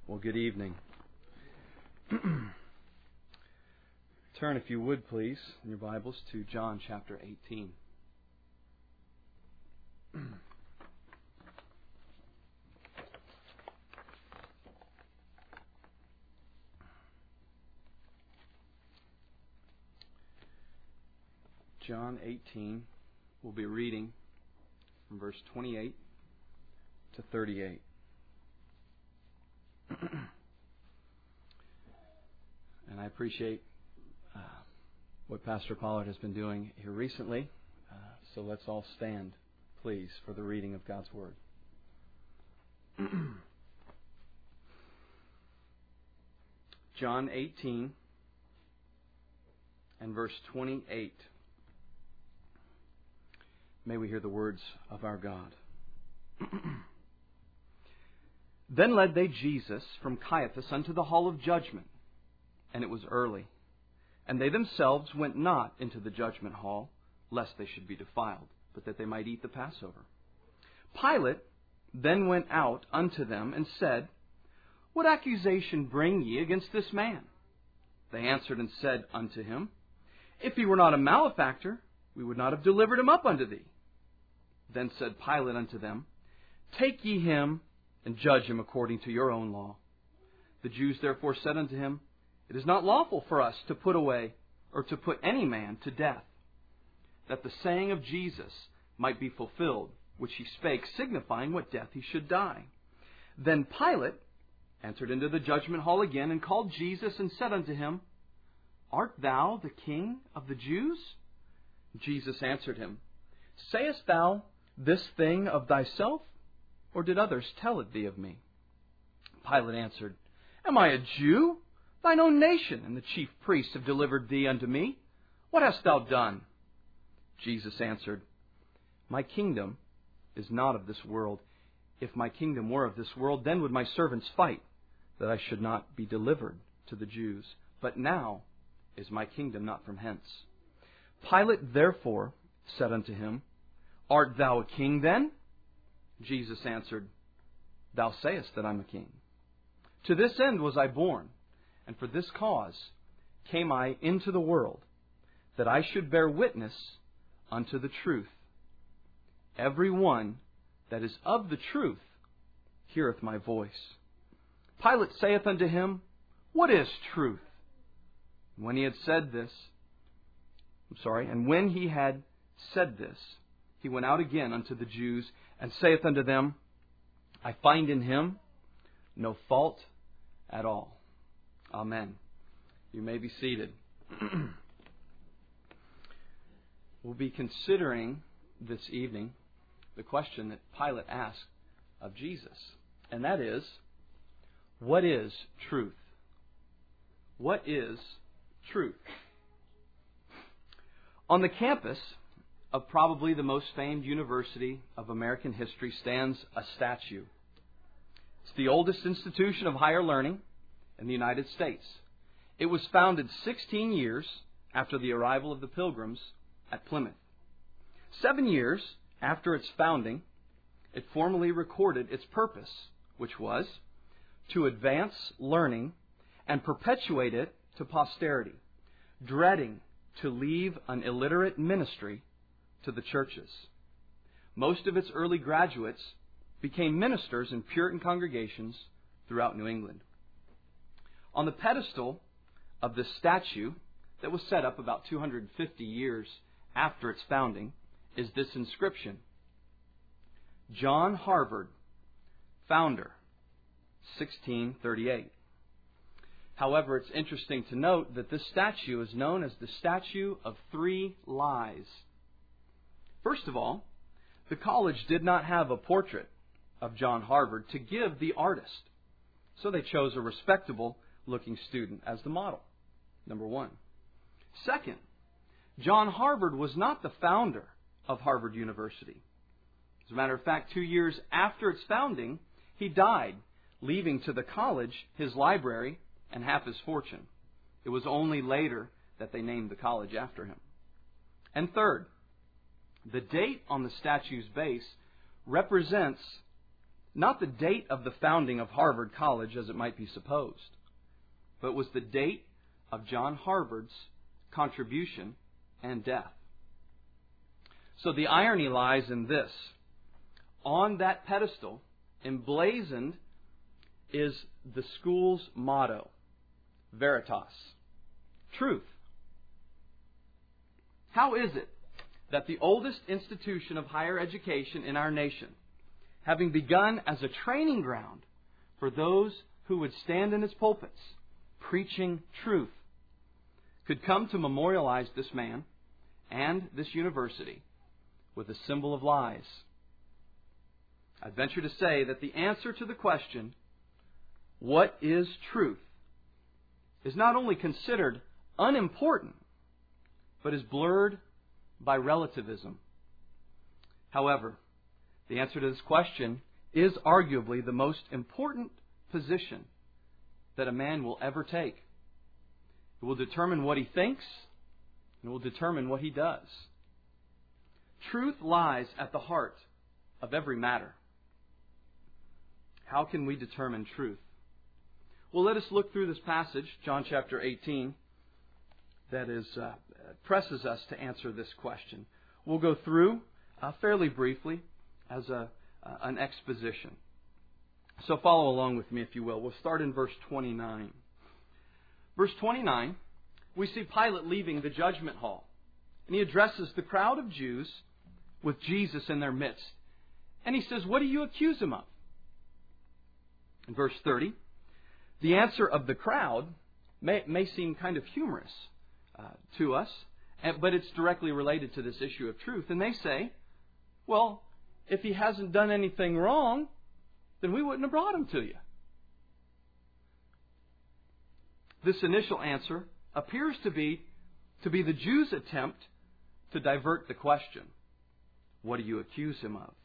Well, good evening. Turn, if you would, please, in your Bibles to John chapter 18. John 18, we'll be reading from verse 28 to 38. And I appreciate what Pastor Pollard has been doing here recently. So let's all stand, please, for the reading of God's Word. John 18 and verse 28. May we hear the words of our God. Then led they Jesus from Caiaphas unto the hall of judgment, and it was early. And they themselves went not into the judgment hall, lest they should be defiled, but that they might eat the Passover. Pilate then went out unto them and said, What accusation bring ye against this man? They answered and said unto him, If he were not a malefactor, we would not have delivered him up unto thee. Then said Pilate unto them, Take ye him, and judge him according to your own law. The Jews therefore said unto him, It is not lawful for us to put away, or to put any man to death, that the saying of Jesus might be fulfilled, which he spake, signifying what death he should die. Then Pilate entered into the judgment hall again, and called Jesus, and said unto him, Art thou the King of the Jews? Jesus answered him, Sayest thou this thing of thyself, or did others tell it thee of me? Pilate answered, Am I a Jew? Thine own nation and the chief priests have delivered thee unto me. What hast thou done? Jesus answered, My kingdom is not of this world. If my kingdom were of this world, then would my servants fight, that I should not be delivered to the Jews. But now is my kingdom not from hence. Pilate therefore said unto him, Art thou a king then? Jesus answered, Thou sayest that I am a king. To this end was I born, and for this cause came I into the world, that I should bear witness unto the truth. Every one that is of the truth heareth my voice. Pilate saith unto him, What is truth? And when he had said this, he went out again unto the Jews, and saith unto them, I find in him no fault at all. Amen. You may be seated. We'll be considering this evening the question that Pilate asked of Jesus, and that is, what is truth? What is truth? On the campus of probably the most famed university of American history stands a statue. It's the oldest institution of higher learning in the United States. It was founded 16 years after the arrival of the Pilgrims at Plymouth. 7 years after its founding, it formally recorded its purpose, which was to advance learning and perpetuate it to posterity, dreading to leave an illiterate ministry to the churches. Most of its early graduates became ministers in Puritan congregations throughout New England. On the pedestal of this statue that was set up about 250 years after its founding is this inscription: John Harvard, founder, 1638. However, it's interesting to note that this statue is known as the Statue of Three Lies. First of all, the college did not have a portrait of John Harvard to give the artist, so they chose a respectable-looking student as the model, number one. Second, John Harvard was not the founder of Harvard University. As a matter of fact, 2 years after its founding, he died, leaving to the college his library and half his fortune. It was only later that they named the college after him. And third, the date on the statue's base represents not the date of the founding of Harvard College as it might be supposed, but was the date of John Harvard's contribution and death. So the irony lies in this. On that pedestal, emblazoned, is the school's motto, Veritas, truth. How is it that the oldest institution of higher education in our nation, having begun as a training ground for those who would stand in its pulpits preaching truth, could come to memorialize this man and this university with a symbol of lies? I venture to say that the answer to the question, what is truth, is not only considered unimportant, but is blurred by relativism. However, the answer to this question is arguably the most important position that a man will ever take. It will determine what he thinks, and it will determine what he does. Truth lies at the heart of every matter. How can we determine truth? Well, let us look through this passage, John chapter 18, that presses us to answer this question. We'll go through fairly briefly as an exposition. So follow along with me, if you will. We'll start in verse 29. Verse 29, we see Pilate leaving the judgment hall, and he addresses the crowd of Jews with Jesus in their midst. And he says, what do you accuse him of? In verse 30, the answer of the crowd may seem kind of humorous to us, but it's directly related to this issue of truth. And they say, well, if he hasn't done anything wrong, then we wouldn't have brought him to you. This initial answer appears to be the Jews' attempt to divert the question. What do you accuse him of?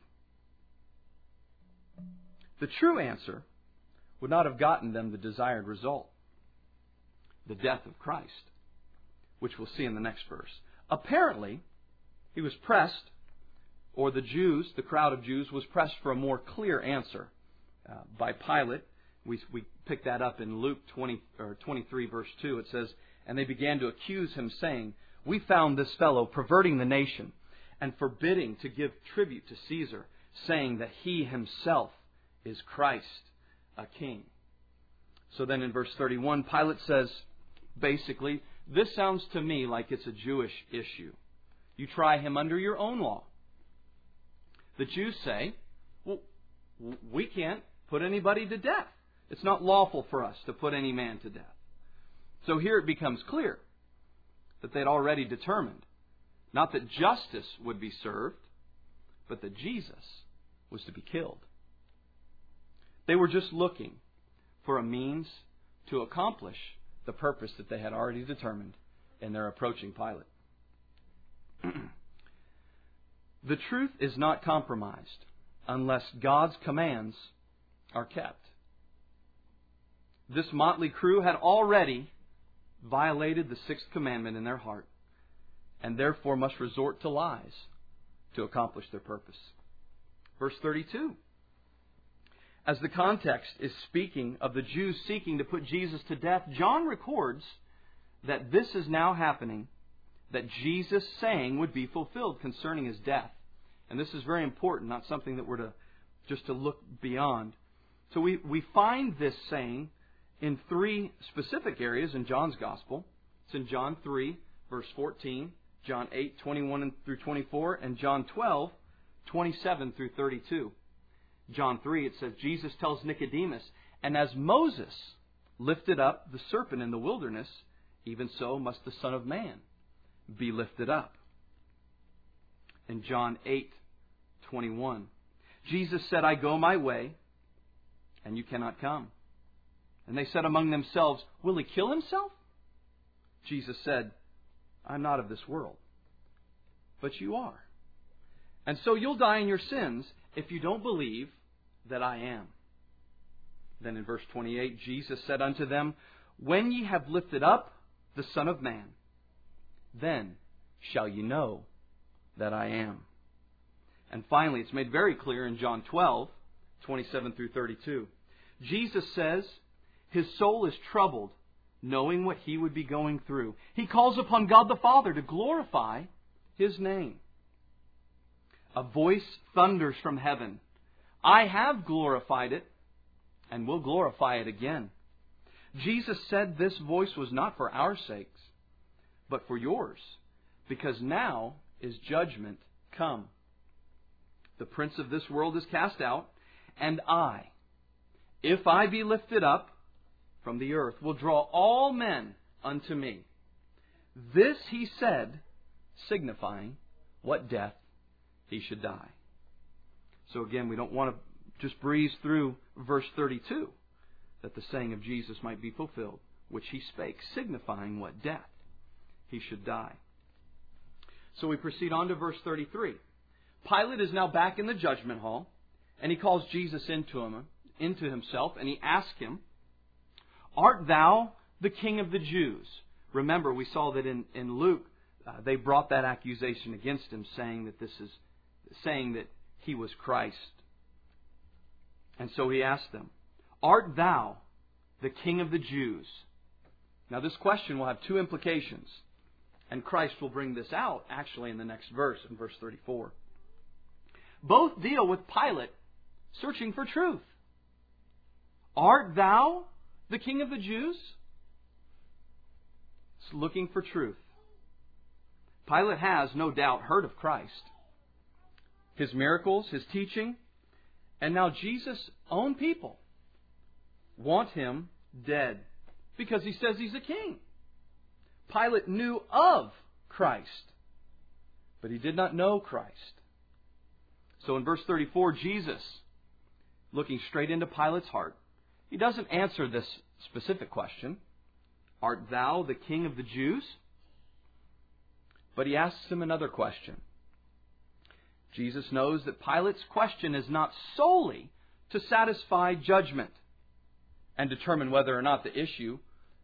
The true answer would not have gotten them the desired result, the death of Christ, which we'll see in the next verse. Apparently, he was pressed, or the Jews, the crowd of Jews, was pressed for a more clear answer by Pilate. We pick that up in Luke 23, verse 2. It says, and they began to accuse him, saying, we found this fellow perverting the nation and forbidding to give tribute to Caesar, saying that he himself is Christ, a king. So then in verse 31, Pilate says, basically, this sounds to me like it's a Jewish issue. You try him under your own law. The Jews say, well, we can't put anybody to death. It's not lawful for us to put any man to death. So here it becomes clear that they'd already determined not that justice would be served, but that Jesus was to be killed. They were just looking for a means to accomplish the purpose that they had already determined in their approaching Pilate. The truth is not compromised unless God's commands are kept. This motley crew had already violated the sixth commandment in their heart, and therefore must resort to lies to accomplish their purpose. Verse 32. As the context is speaking of the Jews seeking to put Jesus to death, John records that this is now happening, that Jesus' saying would be fulfilled concerning his death. And this is very important, not something that we're to look beyond. So we find this saying in three specific areas in John's Gospel. It's in John 3, verse 14, John 8, 21 through 24, and John 12, 27 through 32. John 3, it says, Jesus tells Nicodemus, and as Moses lifted up the serpent in the wilderness, even so must the Son of Man be lifted up. In John 8, 21, Jesus said, I go my way, and you cannot come. And they said among themselves, will he kill himself? Jesus said, I'm not of this world, but you are. And so you'll die in your sins if you don't believe that I am. Then in verse 28, Jesus said unto them, when ye have lifted up the Son of Man, then shall ye know that I am. And finally, it's made very clear in John 12, 27 through 32. Jesus says his soul is troubled, knowing what he would be going through. He calls upon God the Father to glorify his name. A voice thunders from heaven. I have glorified it and will glorify it again. Jesus said this voice was not for our sakes, but for yours, because now is judgment come. The prince of this world is cast out, and I, if I be lifted up from the earth, will draw all men unto me. This he said, signifying what death he should die. So again, we don't want to just breeze through verse 32, that the saying of Jesus might be fulfilled, which he spake, signifying what death he should die. So we proceed on to verse 33. Pilate is now back in the judgment hall, and he calls Jesus into himself, and he asks him, Art thou the King of the Jews? Remember, we saw that in Luke, they brought that accusation against him, saying that he was Christ. And so he asked them, Art thou the King of the Jews? Now this question will have two implications, and Christ will bring this out actually in the next verse, in verse 34. Both deal with Pilate searching for truth. Art thou the King of the Jews? It's looking for truth. Pilate has no doubt heard of Christ, his miracles, his teaching, and now Jesus' own people want him dead because he says he's a king. Pilate knew of Christ, but he did not know Christ. So in verse 34, Jesus, looking straight into Pilate's heart, he doesn't answer this specific question, Art thou the King of the Jews? But he asks him another question. Jesus knows that Pilate's question is not solely to satisfy judgment and determine whether or not to issue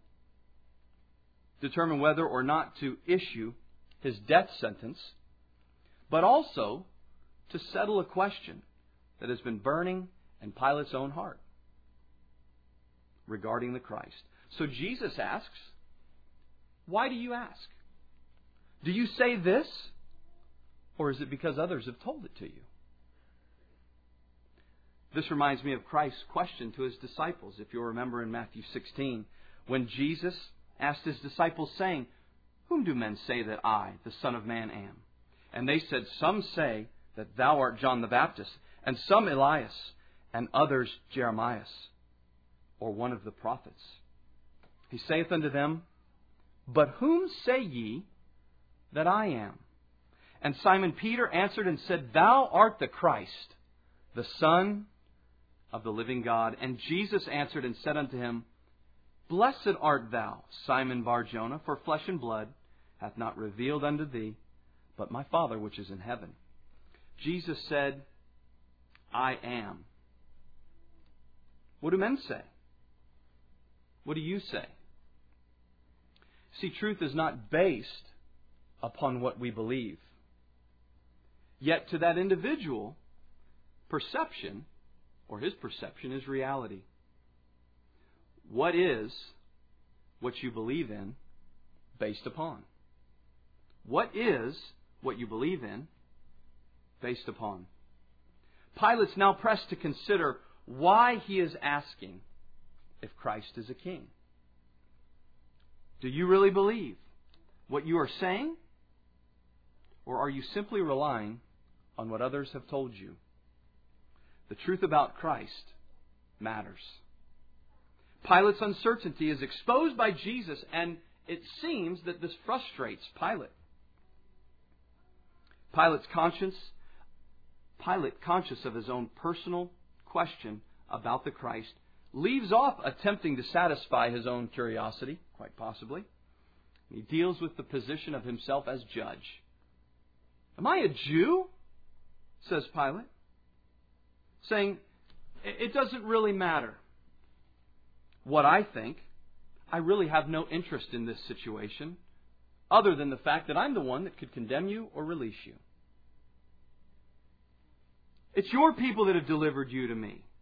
his death sentence, but also to settle a question that has been burning in Pilate's own heart regarding the Christ. So Jesus asks, Why do you ask? Do you say this, or is it because others have told it to you? This reminds me of Christ's question to his disciples, if you'll remember in Matthew 16, when Jesus asked his disciples, saying, Whom do men say that I, the Son of Man, am? And they said, Some say that thou art John the Baptist, and some Elias, and others Jeremias, or one of the prophets. He saith unto them, But whom say ye that I am? And Simon Peter answered and said, Thou art the Christ, the Son of the living God. And Jesus answered and said unto him, Blessed art thou, Simon Bar-Jonah, for flesh and blood hath not revealed unto thee, but my Father which is in heaven. Jesus said, I am. What do men say? What do you say? See, truth is not based upon what we believe. Yet to that individual, perception, or his perception, is reality. What is what you believe in based upon? What is what you believe in based upon? Pilate's now pressed to consider why he is asking if Christ is a king. Do you really believe what you are saying? Or are you simply relying on what others have told you? The truth about Christ matters. Pilate's uncertainty is exposed by Jesus, and it seems that this frustrates Pilate. Pilate, conscious of his own personal question about the Christ, leaves off attempting to satisfy his own curiosity, quite possibly. He deals with the position of himself as judge. Am I a Jew? Says Pilate. Saying, it doesn't really matter what I think. I really have no interest in this situation, other than the fact that I'm the one that could condemn you or release you. It's your people that have delivered you to me.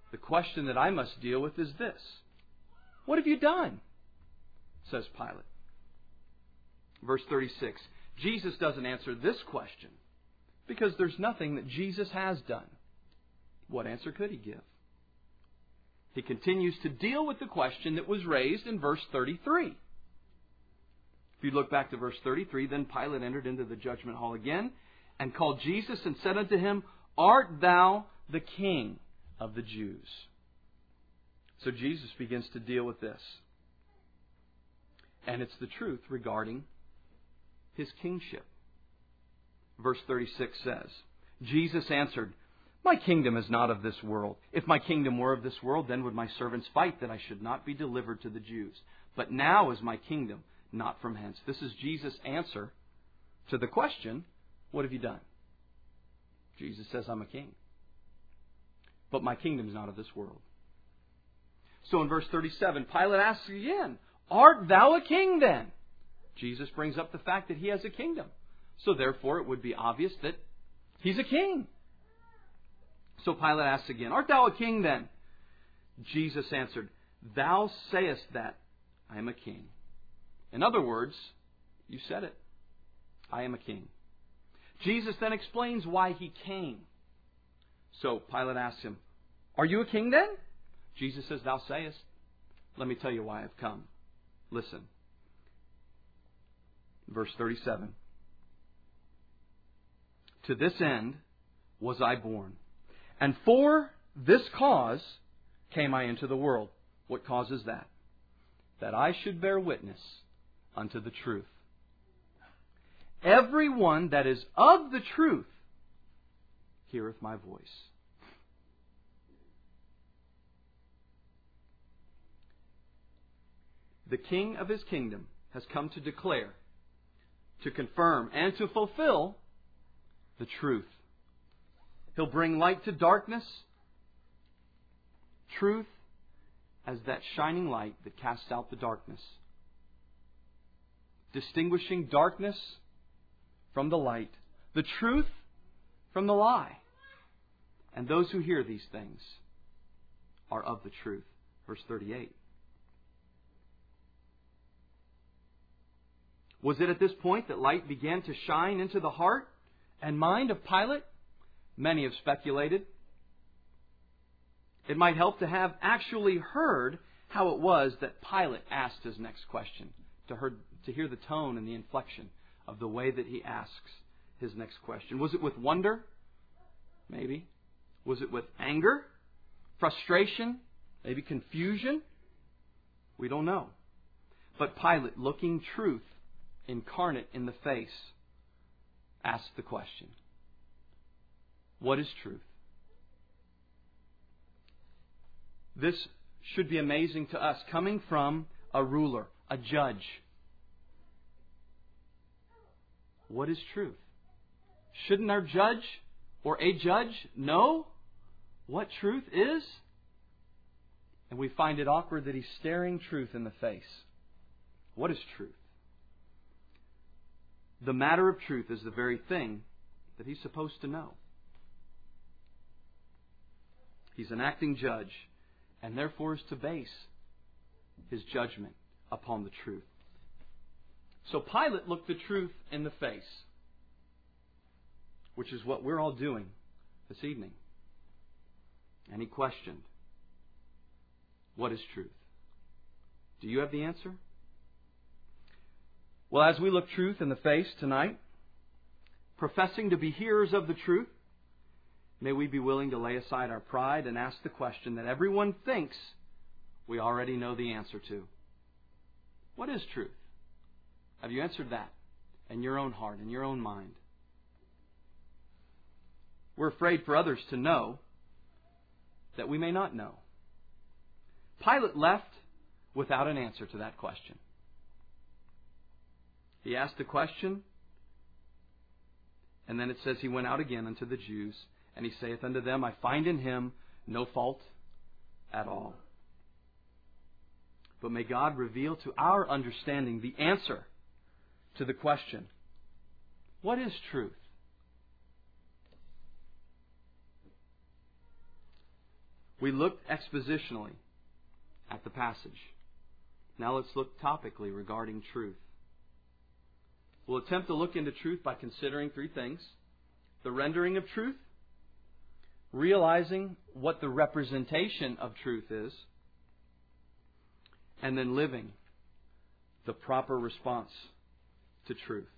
The question that I must deal with is this: what have you done? Says Pilate. Verse 36. Jesus doesn't answer this question because there's nothing that Jesus has done. What answer could he give? He continues to deal with the question that was raised in verse 33. If you look back to verse 33, then Pilate entered into the judgment hall again and called Jesus and said unto him, Art thou the King of the Jews? So Jesus begins to deal with this. And it's the truth regarding His kingship. Verse 36 says, Jesus answered, My kingdom is not of this world. If my kingdom were of this world, then would my servants fight that I should not be delivered to the Jews. But now is my kingdom not from hence. This is Jesus' answer to the question, what have you done? Jesus says, I'm a king. But my kingdom is not of this world. So in verse 37, Pilate asks again, Art thou a king then? Jesus brings up the fact that he has a kingdom. So therefore it would be obvious that he's a king. So Pilate asks again, Art thou a king then? Jesus answered, Thou sayest that I am a king. In other words, you said it. I am a king. Jesus then explains why he came. So Pilate asks him, Are you a king then? Jesus says, Thou sayest. Let me tell you why I've come. Listen. Verse 37. To this end was I born, and for this cause came I into the world. What cause is that? That I should bear witness unto the truth. Everyone that is of the truth heareth my voice. The King of His kingdom has come to declare, to confirm, and to fulfill the truth. He'll bring light to darkness, truth as that shining light that casts out the darkness, distinguishing darkness from the light, the truth from the lie. And those who hear these things are of the truth. Verse 38. Was it at this point that light began to shine into the heart and mind of Pilate? Many have speculated. It might help to have actually heard how it was that Pilate asked his next question, to hear the tone and the inflection of the way that he asks his next question. Was it with wonder? Maybe. Was it with anger? Frustration? Maybe confusion? We don't know. But Pilate, looking truth incarnate in the face, asked the question, what is truth? This should be amazing to us, coming from a ruler, a judge. What is truth? Shouldn't our judge or a judge know what truth is? And we find it awkward that he's staring truth in the face. What is truth? The matter of truth is the very thing that he's supposed to know. He's an acting judge, and therefore is to base his judgment upon the truth. So Pilate looked the truth in the face, which is what we're all doing this evening. And he questioned, what is truth? Do you have the answer? Well, as we look truth in the face tonight, professing to be hearers of the truth, may we be willing to lay aside our pride and ask the question that everyone thinks we already know the answer to. What is truth? Have you answered that in your own heart, in your own mind? We're afraid for others to know that we may not know. Pilate left without an answer to that question. He asked the question, and then it says he went out again unto the Jews, and he saith unto them, I find in him no fault at all. But may God reveal to our understanding the answer to the question, what is truth? We looked expositionally at the passage. Now let's look topically regarding truth. We'll attempt to look into truth by considering three things: the rendering of truth, realizing what the representation of truth is, and then living the proper response to truth.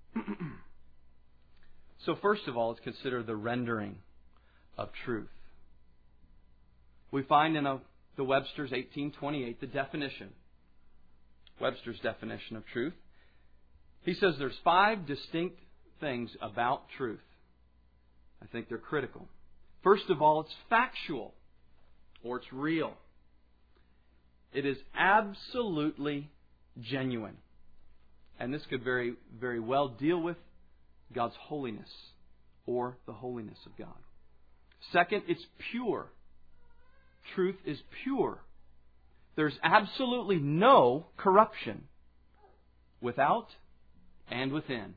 So first of all, let's consider the rendering of truth. We find in the Webster's 1828 the definition, Webster's definition of truth. He says there's 5 distinct things about truth. I think they're critical. First of all, it's factual, or it's real. It is absolutely genuine. And this could very, very well deal with God's holiness or the holiness of God. Second, it's pure. Truth is pure. There's absolutely no corruption without and within.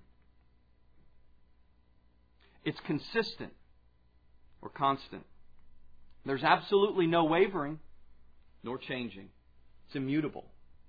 It's consistent or constant. There's absolutely no wavering nor changing. It's immutable.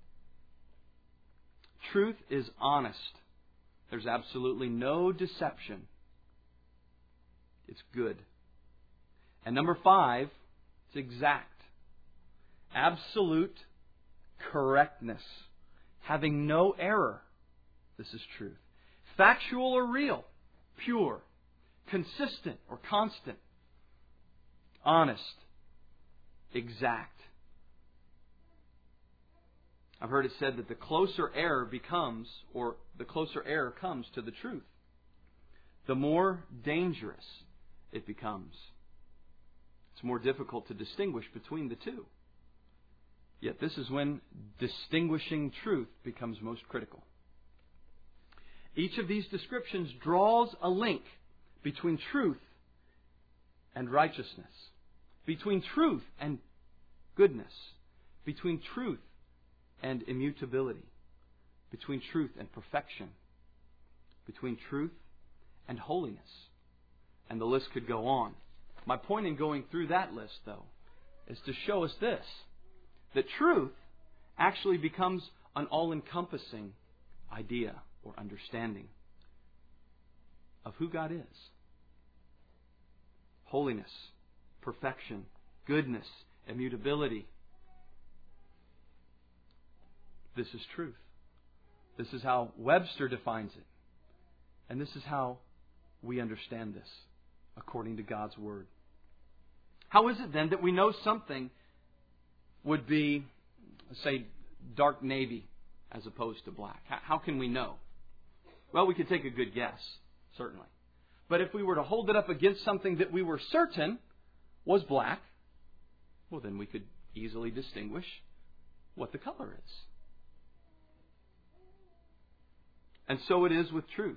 Truth is honest. There's absolutely no deception. It's good. And number 5, it's exact. Absolute correctness. Having no error. This is truth. Factual or real. Pure. Consistent or constant. Honest. Exact. I've heard it said that the closer error becomes, or the closer error comes to the truth, the more dangerous it becomes. It's more difficult to distinguish between the two. Yet this is when distinguishing truth becomes most critical. Each of these descriptions draws a link between truth and righteousness, between truth and goodness, between truth and immutability, between truth and perfection, between truth and holiness. And the list could go on. My point in going through that list, though, is to show us this, that truth actually becomes an all-encompassing idea or understanding of who God is. Holiness, perfection, goodness, immutability. This is truth. This is how Webster defines it. And this is how we understand this according to God's Word. How is it then that we know something would be, say, dark navy as opposed to black? How can we know? Well, we could take a good guess, certainly. But if we were to hold it up against something that we were certain was black, well, then we could easily distinguish what the color is. And so it is with truth.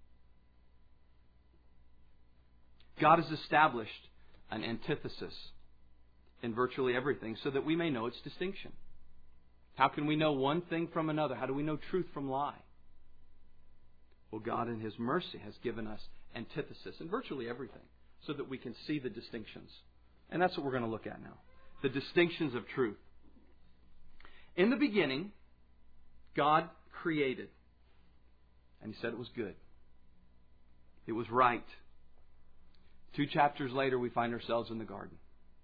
God has established an antithesis in virtually everything so that we may know its distinction. How can we know one thing from another? How do we know truth from lie? Well, God in His mercy has given us antithesis in virtually everything so that we can see the distinctions. And that's what we're going to look at now. The distinctions of truth. In the beginning, God created. And He said it was good. It was right. 2 chapters later, we find ourselves in the garden.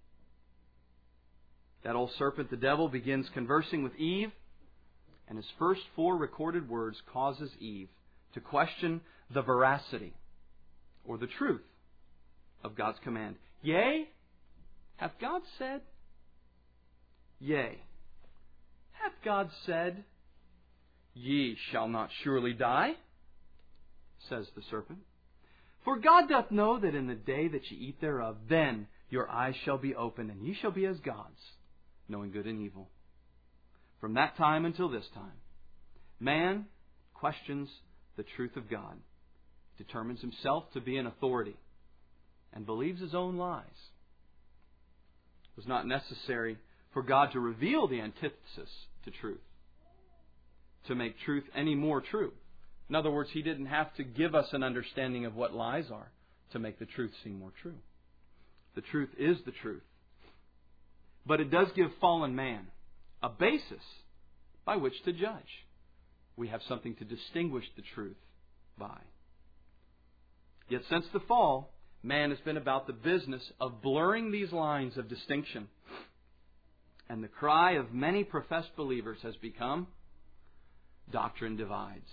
That old serpent, the devil, begins conversing with Eve, and his first 4 recorded words causes Eve to question the veracity or the truth of God's command. Yea, hath God said? Yea, hath God said, ye shall not surely die? Says the serpent. For God doth know that in the day that ye eat thereof, then your eyes shall be opened, and ye shall be as gods, knowing good and evil. From that time until this time, man questions the truth of God, determines himself to be an authority, and believes his own lies. It was not necessary for God to reveal the antithesis to truth, to make truth any more true. In other words, He didn't have to give us an understanding of what lies are to make the truth seem more true. The truth is the truth. But it does give fallen man a basis by which to judge. We have something to distinguish the truth by. Yet since the fall, man has been about the business of blurring these lines of distinction. And the cry of many professed believers has become, doctrine divides.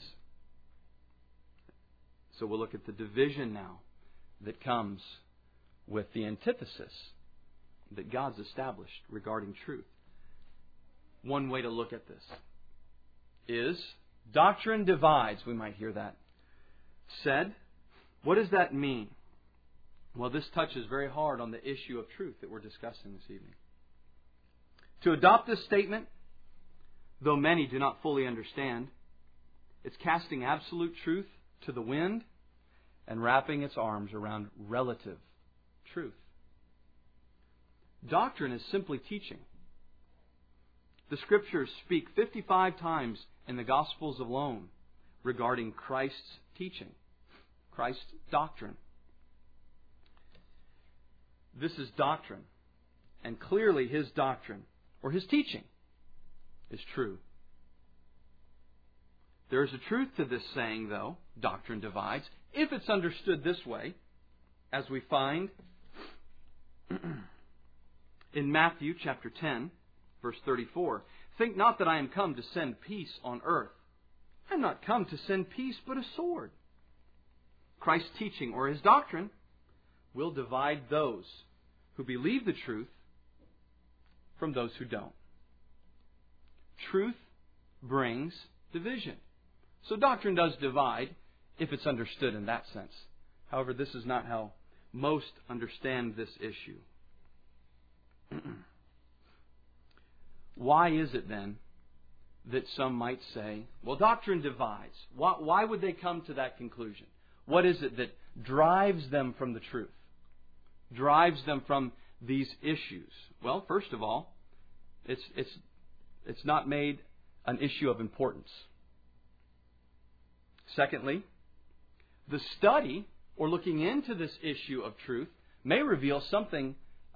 So we'll look at the division now that comes with the antithesis that God's established regarding truth. One way to look at this is doctrine divides. We might hear that said. What does that mean? Well, this touches very hard on the issue of truth that we're discussing this evening. To adopt this statement, though many do not fully understand, it's casting absolute truth to the wind and wrapping its arms around relative truth. Doctrine is simply teaching. The Scriptures speak 55 times in the Gospels alone regarding Christ's teaching, Christ's doctrine. This is doctrine, and clearly His doctrine, or His teaching, is true. There is a truth to this saying, though, doctrine divides, if it's understood this way, as we find in Matthew chapter 10, verse 34. Think not that I am come to send peace on earth. I am not come to send peace, but a sword. Christ's teaching, or His doctrine, will divide those who believe the truth from those who don't. Truth brings division. So doctrine does divide if it's understood in that sense. However, this is not how most understand this issue. Why is it then that some might say, well, doctrine divides? Why would they come to that conclusion? What is it that drives them from the truth? Drives them from these issues? Well, first of all, it's not made an issue of importance. Secondly, the study or looking into this issue of truth may reveal something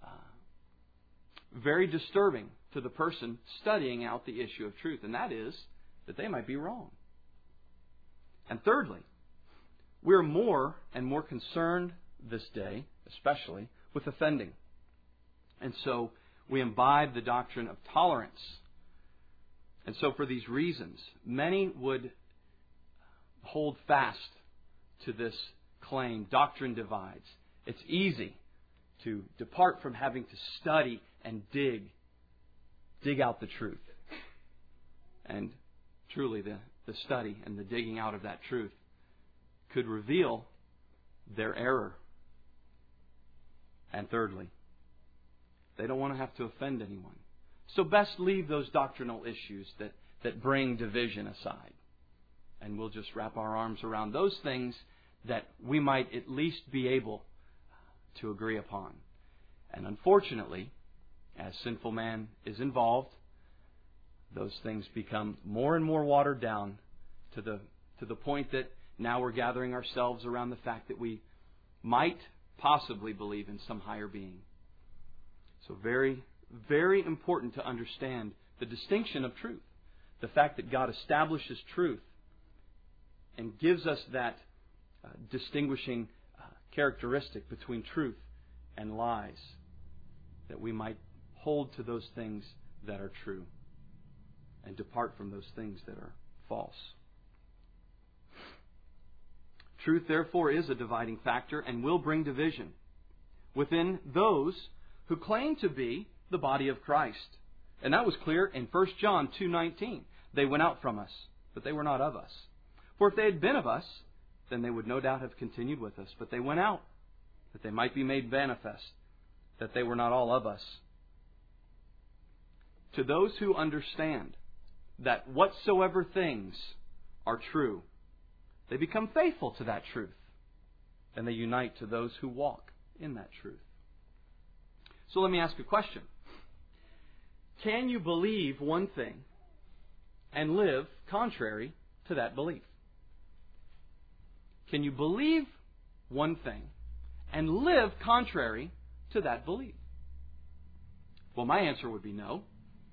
very disturbing to the person studying out the issue of truth, and that is that they might be wrong. And thirdly, we're more and more concerned this day, especially, with offending. And so we imbibe the doctrine of tolerance. And so for these reasons, many would hold fast to this claim, doctrine divides. It's easy to depart from having to study and dig out the truth. And truly the study and the digging out of that truth could reveal their error. And thirdly, they don't want to have to offend anyone. So best leave those doctrinal issues that bring division aside. And we'll just wrap our arms around those things that we might at least be able to agree upon. And unfortunately, as sinful man is involved, those things become more and more watered down to the point that now we're gathering ourselves around the fact that we might possibly believe in some higher being. So very, very important to understand the distinction of truth. The fact that God establishes truth and gives us that distinguishing characteristic between truth and lies, that we might hold to those things that are true and depart from those things that are false. Truth, therefore, is a dividing factor and will bring division within those who claim to be the body of Christ. And that was clear in 1 John 2:19. They went out from us, but they were not of us. For if they had been of us, then they would no doubt have continued with us. But they went out, that they might be made manifest, that they were not all of us. To those who understand that whatsoever things are true, they become faithful to that truth, and they unite to those who walk in that truth. So let me ask a question. Can you believe one thing and live contrary to that belief? Can you believe one thing and live contrary to that belief? Well, my answer would be no.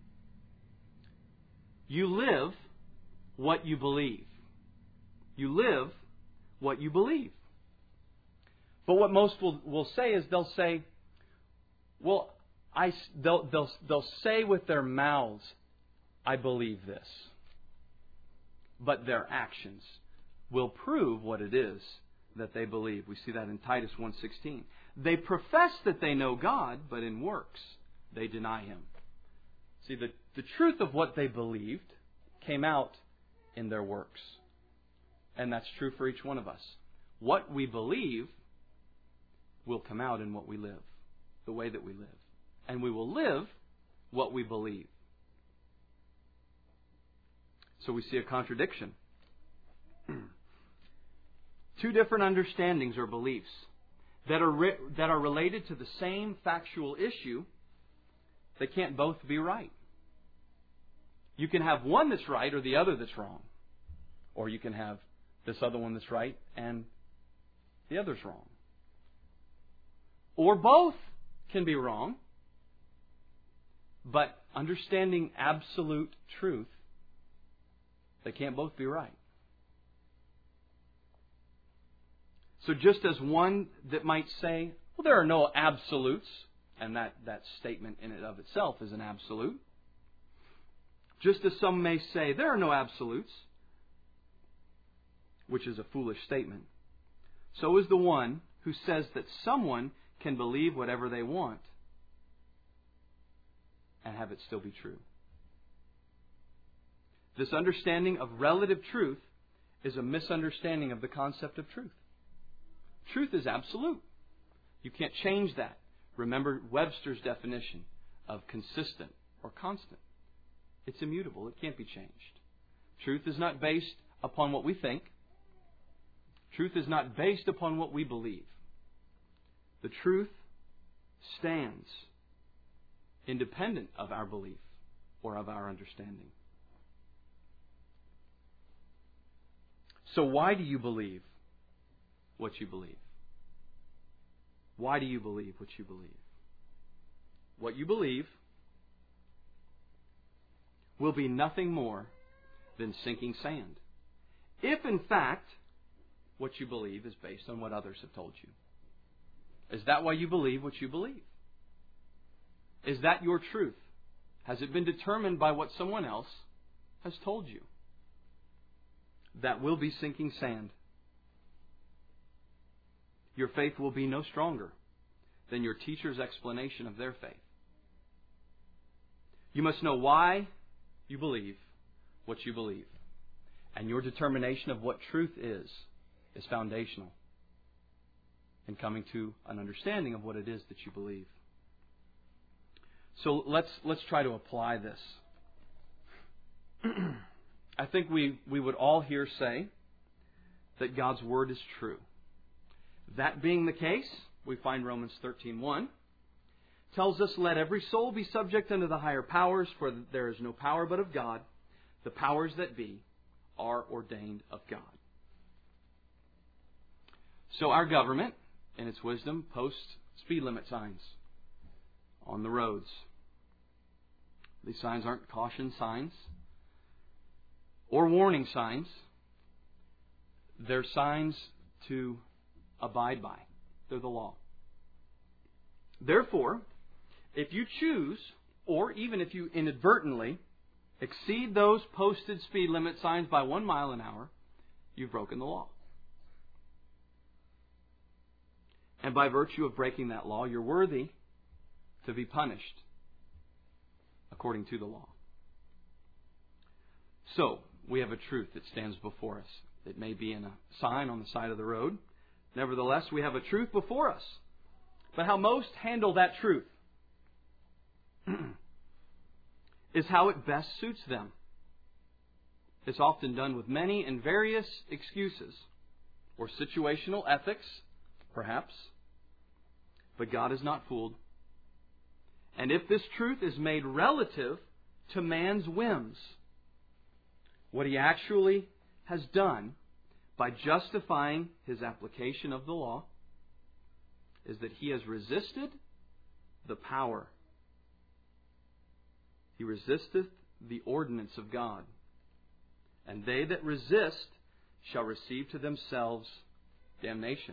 You live what you believe. You live what you believe. But what most will say is they'll say, well, they'll say with their mouths, I believe this. But their actions will prove what it is that they believe. We see that in Titus 1:16. They profess that they know God, but in works they deny Him. See, the truth of what they believed came out in their works. And that's true for each one of us. What we believe will come out in what we live, the way that we live. And we will live what we believe. So we see a contradiction. Two different understandings or beliefs that are related to the same factual issue. They can't both be right. You can have one that's right or the other that's wrong. Or you can have this other one that's right and the other's wrong. Or both can be wrong. But understanding absolute truth, they can't both be right. So just as one that might say, well, there are no absolutes, and that statement in and of itself is an absolute. Just as some may say, there are no absolutes, which is a foolish statement, so is the one who says that someone can believe whatever they want and have it still be true. This understanding of relative truth is a misunderstanding of the concept of truth. Truth is absolute. You can't change that. Remember Webster's definition of consistent or constant. It's immutable. It can't be changed. Truth is not based upon what we think. Truth is not based upon what we believe. The truth stands independent of our belief or of our understanding. So why do you believe what you believe? Why do you believe what you believe? What you believe will be nothing more than sinking sand. If, in fact, what you believe is based on what others have told you. Is that why you believe what you believe? Is that your truth? Has it been determined by what someone else has told you? That will be sinking sand. Your faith will be no stronger than your teacher's explanation of their faith. You must know why you believe what you believe. And your determination of what truth is foundational in coming to an understanding of what it is that you believe. So let's try to apply this. I think we would all here say that God's Word is true. That being the case, we find Romans 13:1 tells us, let every soul be subject unto the higher powers, for there is no power but of God. The powers that be are ordained of God. So our government, in its wisdom, posts speed limit signs on the roads. These signs aren't caution signs or warning signs. They're signs to abide by. They're the law. Therefore, if you choose, or even if you inadvertently exceed those posted speed limit signs by 1 mile an hour, you've broken the law. And by virtue of breaking that law, you're worthy to be punished according to the law. So, we have a truth that stands before us. It may be in a sign on the side of the road. Nevertheless, we have a truth before us. But how most handle that truth is how it best suits them. It's often done with many and various excuses or situational ethics, perhaps. But God is not fooled. And if this truth is made relative to man's whims, what he actually has done by justifying his application of the law is that he has resisted the power He resisteth the ordinance of God. And they that resist shall receive to themselves damnation.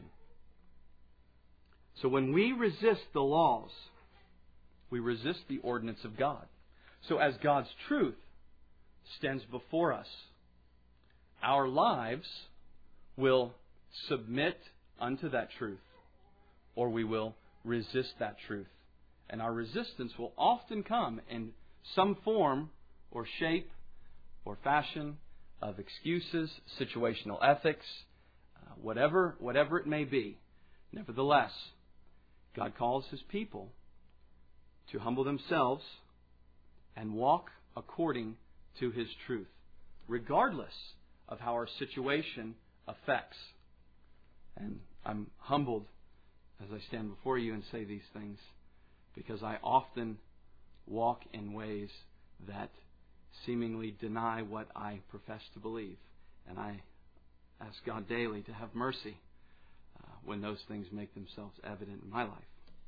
So when we resist the laws, we resist the ordinance of God. So as God's truth stands before us, our lives will submit unto that truth, or we will resist that truth. And our resistance will often come in some form or shape or fashion of excuses, situational ethics, whatever it may be. Nevertheless, God calls His people to humble themselves and walk according to His truth, regardless of how our situation affects. And I'm humbled as I stand before you and say these things, because I often walk in ways that seemingly deny what I profess to believe. And I ask God daily to have mercy when those things make themselves evident in my life.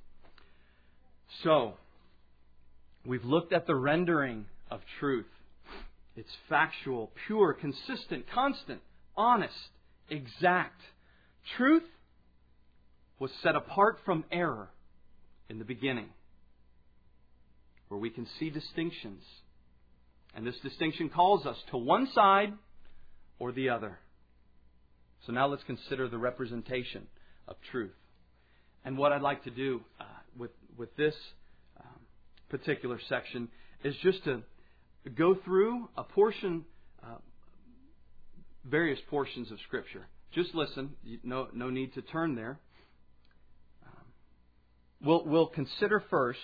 So, we've looked at the rendering of truth. It's factual, pure, consistent, constant, honest, exact. Truth was set apart from error in the beginning, where we can see distinctions. And this distinction calls us to one side or the other. So now let's consider the representation of truth. And what I'd like to do with this particular section is just to go through a portion, various portions of Scripture. Just listen. No need to turn there. We'll consider first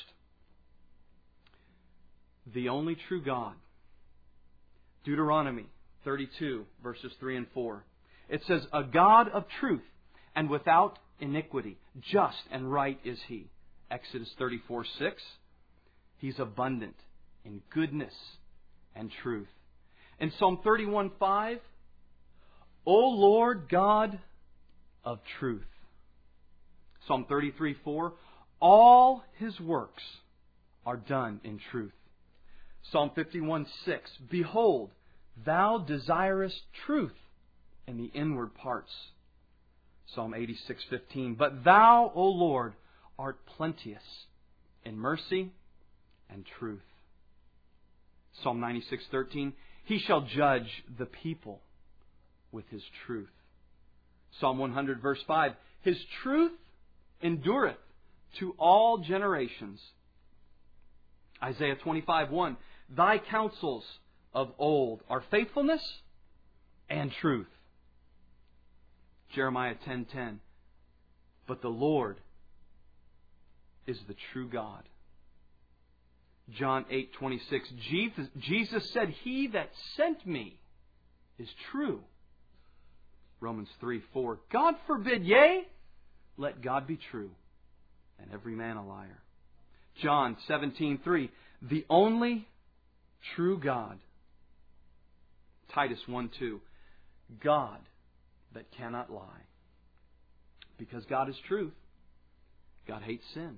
the only true God. Deuteronomy 32, verses 3 and 4. It says, "A God of truth and without iniquity, just and right is He." Exodus 34:6. He's abundant in goodness and truth. In Psalm 31:5, "O Lord God of truth." Psalm 33:4, "All His works are done in truth." Psalm 51:6, "Behold, Thou desirest truth in the inward parts." Psalm 86:15, "But Thou, O Lord, art plenteous in mercy and truth." Psalm 96:13, "He shall judge the people with His truth." Psalm 100, verse 5, "His truth endureth to all generations." Isaiah 25:1, "Thy counsels of old are faithfulness and truth." Jeremiah 10:10, "But the Lord is the true God." John 8:26, Jesus said, "He that sent me is true." Romans 3:4, "God forbid, yea, let God be true, and every man a liar." John 17:3, "The only true God." Titus 1:2, "God that cannot lie." Because God is truth, God hates sin.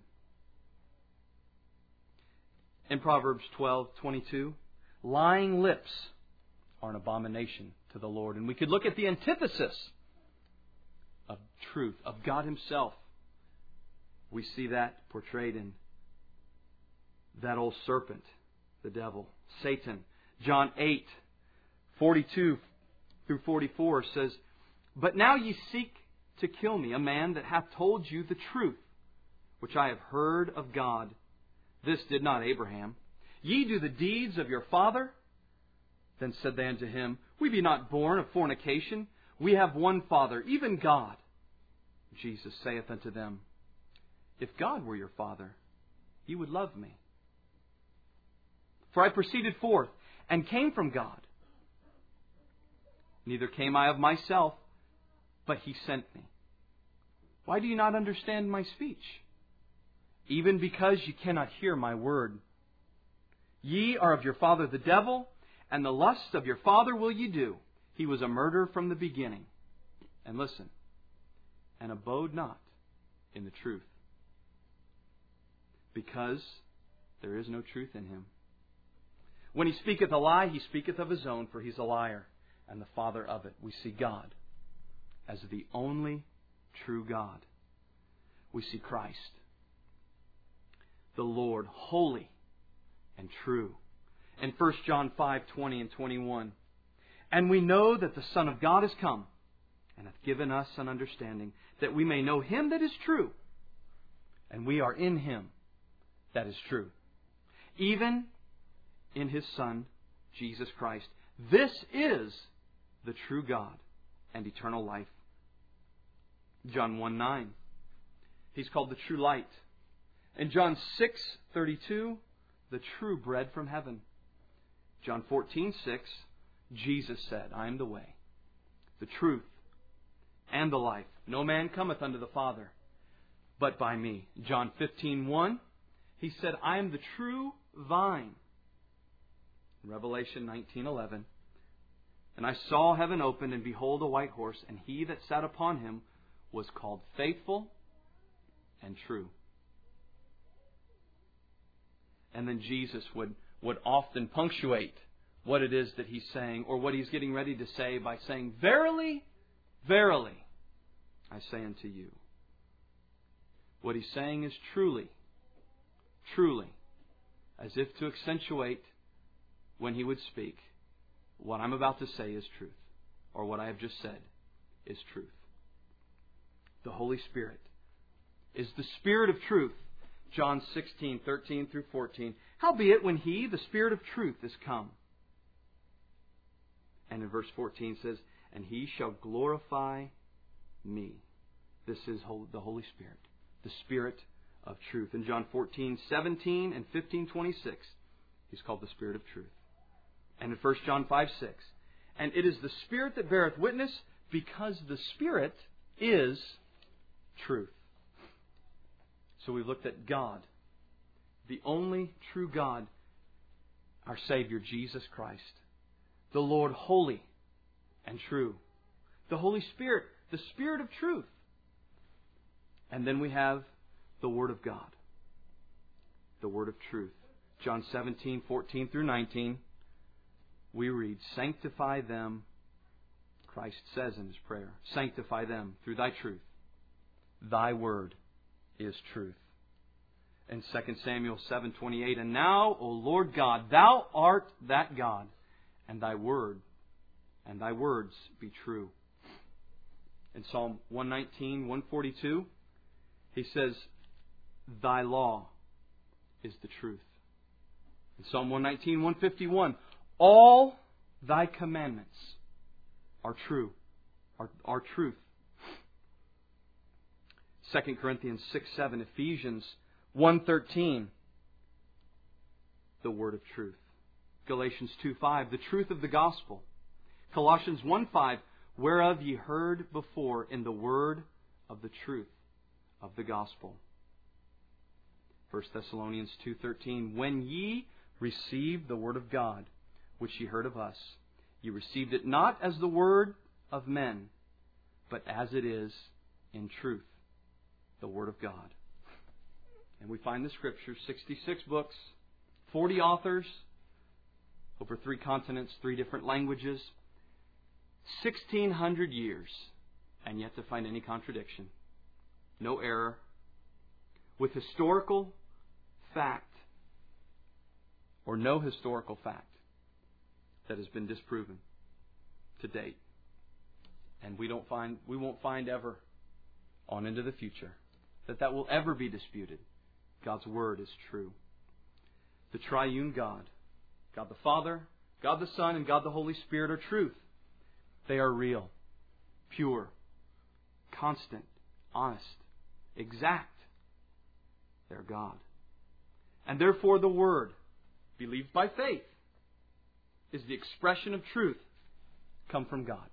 In Proverbs 12:22, "Lying lips are an abomination to the Lord." And we could look at the antithesis of truth, of God Himself. We see that portrayed in that old serpent, the devil, Satan. John 8:42 through 44 says, "But now ye seek to kill me, a man that hath told you the truth, which I have heard of God. This did not Abraham. Ye do the deeds of your father." Then said they unto him, "We be not born of fornication. We have one Father, even God." Jesus saith unto them, "If God were your Father, ye would love me. For I proceeded forth and came from God. Neither came I of myself, but He sent me. Why do you not understand my speech? Even because you cannot hear my word. Ye are of your father the devil, and the lusts of your father will ye do. He was a murderer from the beginning." And listen, "and abode not in the truth, because there is no truth in him." When he speaketh a lie, he speaketh of his own, for he's a liar, and the father of it. We see God as the only true God. We see Christ, the Lord, holy and true. In 1 John 5:20 and 21, and we know that the Son of God is come, and hath given us an understanding, that we may know Him that is true, and we are in Him that is true, even in His Son, Jesus Christ. This is the true God and eternal life. John 1:9, He's called the true light. In John 6:32, the true bread from heaven. John 14:6, Jesus said, I am the way, the truth, and the life. No man cometh unto the Father but by me. John 15:1, He said, I am the true vine. Revelation 19:11, and I saw heaven opened, and behold a white horse, and he that sat upon him was called Faithful and True. And then Jesus would often punctuate what it is that He's saying, or what He's getting ready to say, by saying, Verily, verily, I say unto you. What He's saying is truly, truly, as if to accentuate when He would speak, what I'm about to say is truth, or what I have just said is truth. The Holy Spirit is the Spirit of truth. John 16:13 through 14. Howbeit, when He, the Spirit of truth, is come. And in verse 14 says, and He shall glorify me. This is the Holy Spirit, the Spirit of truth. In John 14:17 and 15:26, He's called the Spirit of truth. And in 1 John 5:6, and it is the Spirit that beareth witness, because the Spirit is truth. So we've looked at God, the only true God, our Savior, Jesus Christ, the Lord, holy and true, the Holy Spirit, the Spirit of truth. And then we have the Word of God, the Word of truth. John 17:14 through 19, we read, sanctify them, Christ says in His prayer, sanctify them through Thy truth. Thy Word is truth. In 2 Samuel 7:28, and now, O Lord God, Thou art that God, and Thy Word and Thy words be true. In Psalm 119, 142, he says, Thy law is the truth. In Psalm 119, 151, all Thy commandments are true, are truth. 2 Corinthians 6:7, Ephesians 1:13, the word of truth. Galatians 2:5, the truth of the gospel. Colossians 1:5, whereof ye heard before in the word of the truth of the gospel. 1 Thessalonians 2:13, when ye received the word of God, which ye heard of us, ye received it not as the word of men, but as it is in truth, the Word of God. And we find the Scriptures, 66 books, 40 authors, over 3 continents, 3 different languages, 1,600 years, and yet to find any contradiction, no error, with historical fact, or no historical fact that has been disproven to date. And we won't find ever on into the future that will ever be disputed. God's Word is true. The triune God, God the Father, God the Son, and God the Holy Spirit are truth. They are real, pure, constant, honest, exact. They're God. And therefore the Word, believed by faith, is the expression of truth come from God.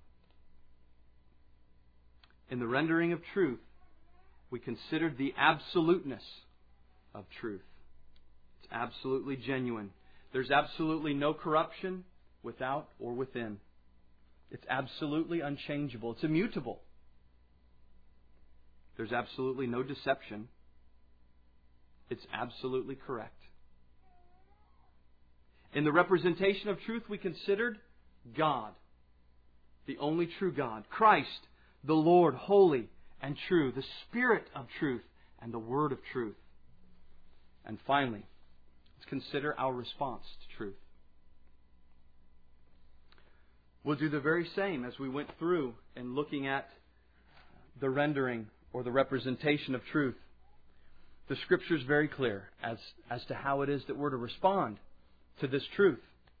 In the rendering of truth, we considered the absoluteness of truth. It's absolutely genuine. There's absolutely no corruption without or within. It's absolutely unchangeable. It's immutable. There's absolutely no deception. It's absolutely correct. In the representation of truth, we considered God, the only true God, Christ, the Lord, holy and true, the Spirit of truth and the Word of truth. And finally, let's consider our response to truth. We'll do the very same as we went through in looking at the rendering or the representation of truth. The Scripture is very clear as to how it is that we're to respond to this truth.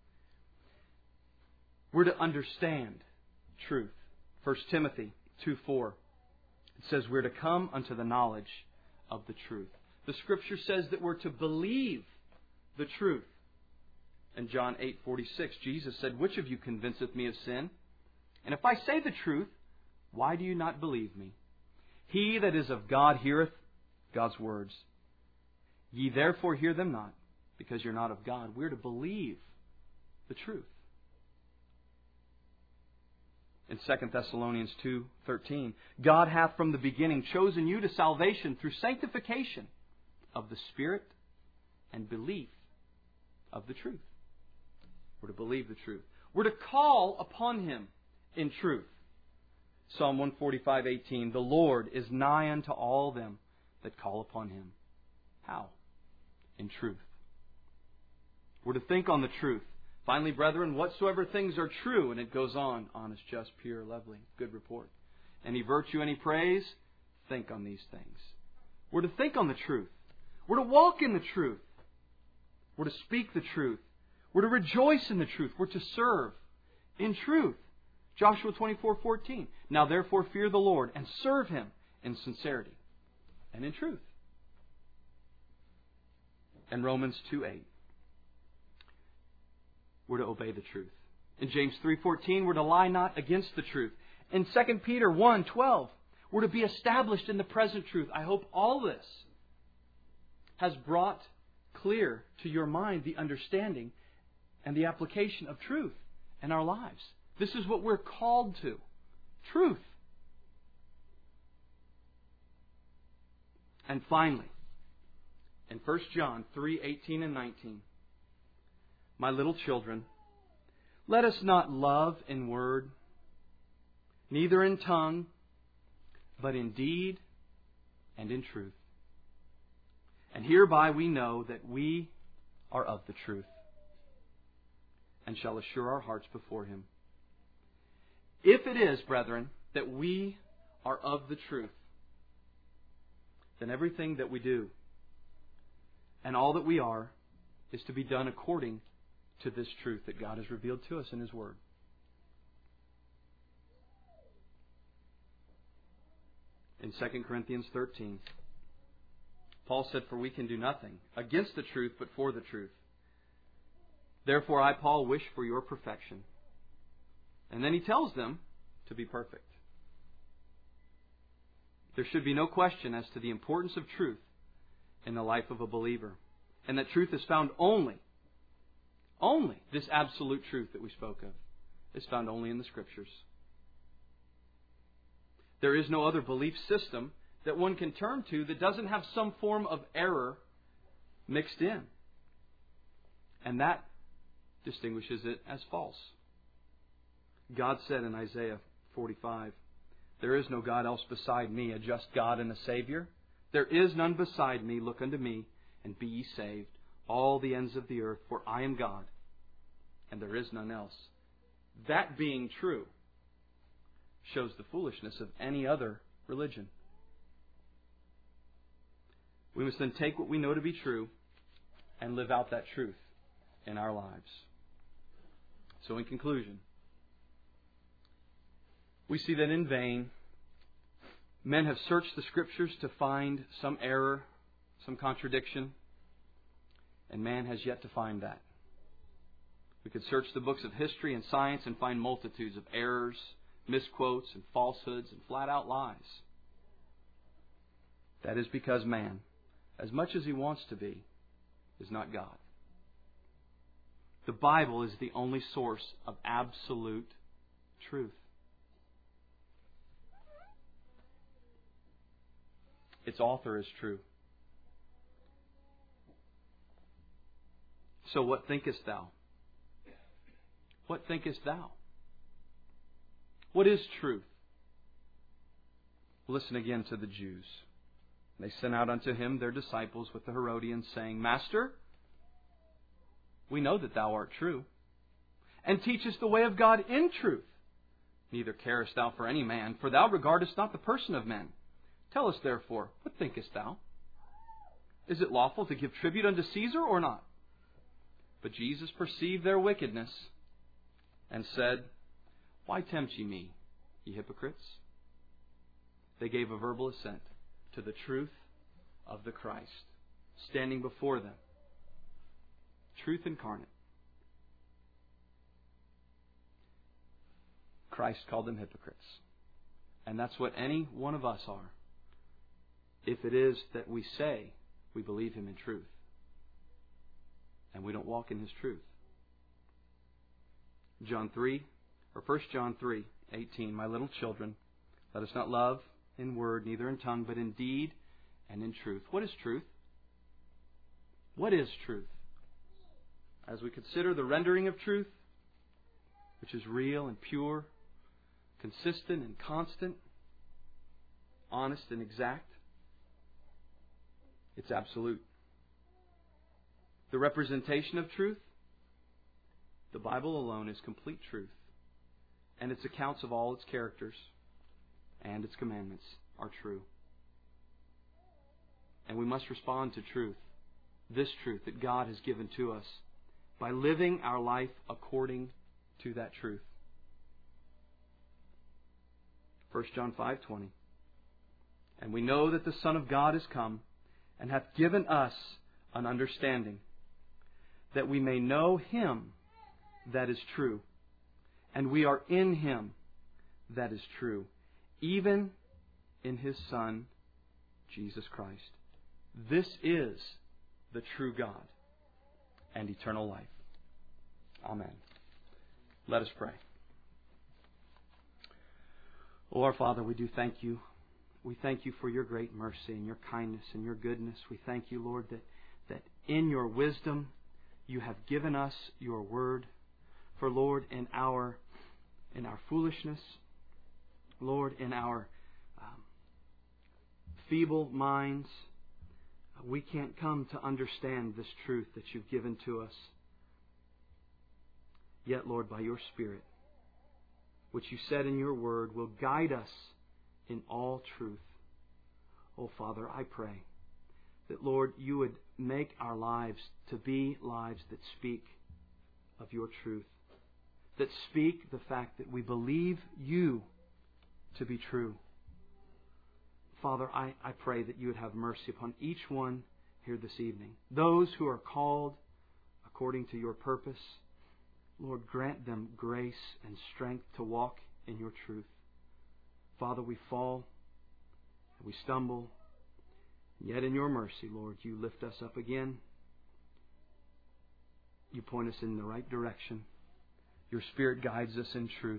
We're to understand truth. 1 Timothy 2:4. It says we're to come unto the knowledge of the truth. The Scripture says that we're to believe the truth. In John 8:46, Jesus said, "Which of you convinceth me of sin? And if I say the truth, why do you not believe me? He that is of God heareth God's words. Ye therefore hear them not, because you're not of God." We're to believe the truth. In 2 Thessalonians 2:13, "God hath from the beginning chosen you to salvation through sanctification of the Spirit and belief of the truth." We're to believe the truth. We're to call upon Him in truth. Psalm 145:18, "The Lord is nigh unto all them that call upon Him." How? In truth. We're to think on the truth. "Finally, brethren, whatsoever things are true," and it goes on, "honest, just, pure, lovely, good report. Any virtue, any praise, think on these things." We're to think on the truth. We're to walk in the truth. We're to speak the truth. We're to rejoice in the truth. We're to serve in truth. Joshua 24:14, "Now therefore fear the Lord and serve Him in sincerity and in truth." And Romans 2:8, we're to obey the truth. In James 3:14, we're to lie not against the truth. In 2 Peter 1:12, we're to be established in the present truth. I hope all this has brought clear to your mind the understanding and the application of truth in our lives. This is what we're called to. Truth. And finally, in 1 John 3:18 and 19, "My little children, let us not love in word, neither in tongue, but in deed and in truth. And hereby we know that we are of the truth, and shall assure our hearts before Him." If it is, brethren, that we are of the truth, then everything that we do and all that we are is to be done according to this truth that God has revealed to us in His Word. In 2 Corinthians 13, Paul said, "For we can do nothing against the truth, but for the truth. Therefore I, Paul, wish for your perfection." And then he tells them to be perfect. There should be no question as to the importance of truth in the life of a believer. And that truth is found only this absolute truth that we spoke of, is found only in the Scriptures. There is no other belief system that one can turn to that doesn't have some form of error mixed in. And that distinguishes it as false. God said in Isaiah 45, "There is no God else beside me, a just God and a Savior. There is none beside me. Look unto me, and be ye saved, all the ends of the earth, for I am God, and there is none else." That being true shows the foolishness of any other religion. We must then take what we know to be true and live out that truth in our lives. So in conclusion, we see that in vain men have searched the Scriptures to find some error, some contradiction, and man has yet to find that. We could search the books of history and science and find multitudes of errors, misquotes, and falsehoods, and flat-out lies. That is because man, as much as he wants to be, is not God. The Bible is the only source of absolute truth. Its author is true. So what thinkest thou? what thinkest thou? What is truth? Listen again to the Jews. They sent out unto him their disciples with the Herodians, saying, Master, we know that thou art true, and teachest the way of God in truth. Neither carest thou for any man, for thou regardest not the person of men. Tell us therefore, what thinkest thou? Is it lawful to give tribute unto Caesar or not? But Jesus perceived their wickedness, and said, Why tempt ye me, ye hypocrites? They gave a verbal assent to the truth of the Christ, standing before them. Truth incarnate. Christ called them hypocrites. And that's what any one of us are, if it is that we say we believe Him in truth, and we don't walk in His truth. 1 John 3:18, My little children, let us not love in word, neither in tongue, but in deed and in truth. What is truth? What is truth? As we consider the rendering of truth, which is real and pure, consistent and constant, honest and exact, it's absolute. The representation of truth, the Bible alone is complete truth, and its accounts of all its characters and its commandments are true. And we must respond to truth, this truth that God has given to us, by living our life according to that truth. 1 John 5:20. And we know that the Son of God is come, and hath given us an understanding, that we may know Him that is true, and we are in Him that is true, even in His Son, Jesus Christ. This is the true God and eternal life. Amen. Let us pray. Oh, our Father, we do thank You. We thank You for Your great mercy and Your kindness and Your goodness. We thank You, Lord, that in Your wisdom You have given us Your word. For, Lord, in our foolishness, Lord, in our feeble minds, we can't come to understand this truth that You've given to us. Yet, Lord, by Your Spirit, which You said in Your word, will guide us in all truth. Oh, Father, I pray that, Lord, You would make our lives to be lives that speak of Your truth, that speak the fact that we believe You to be true. Father, I pray that You would have mercy upon each one here this evening. Those who are called according to Your purpose, Lord, grant them grace and strength to walk in Your truth. Father, we fall, we stumble, yet in Your mercy, Lord, You lift us up again. You point us in the right direction. Your Spirit guides us in truth.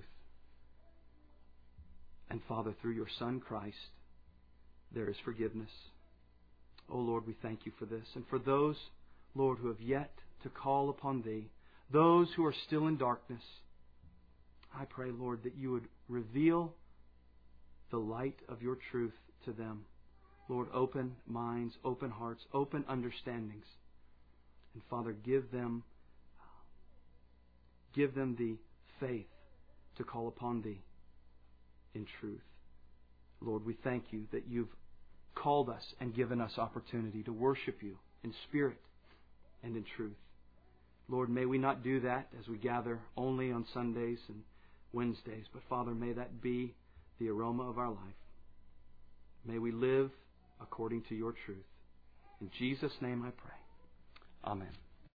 And Father, through Your Son, Christ, there is forgiveness. Oh, Lord, we thank You for this. And for those, Lord, who have yet to call upon Thee, those who are still in darkness, I pray, Lord, that You would reveal the light of Your truth to them. Lord, open minds, open hearts, open understandings. And Father, give them the faith to call upon Thee in truth. Lord, we thank You that You've called us and given us opportunity to worship You in spirit and in truth. Lord, may we not do that as we gather only on Sundays and Wednesdays, but Father, may that be the aroma of our life. May we live according to Your truth. In Jesus' name I pray. Amen.